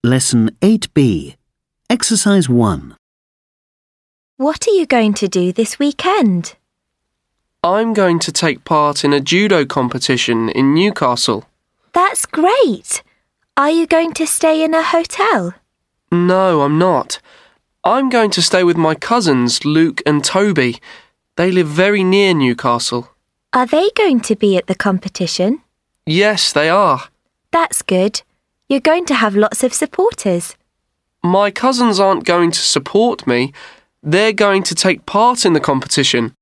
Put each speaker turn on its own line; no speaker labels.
Lesson 8B. Exercise 1.
What are you going to do this weekend?
I'm going to take part in a judo competition in Newcastle.
That's great! Are you going to stay in a hotel?
No, I'm not. I'm going to stay with my cousins, Luke and Toby. They live very near Newcastle.
Are they going to be at the competition?
Yes, they are.
That's good. You're going to have lots of supporters.
My cousins aren't going to support me. They're going to take part in the competition.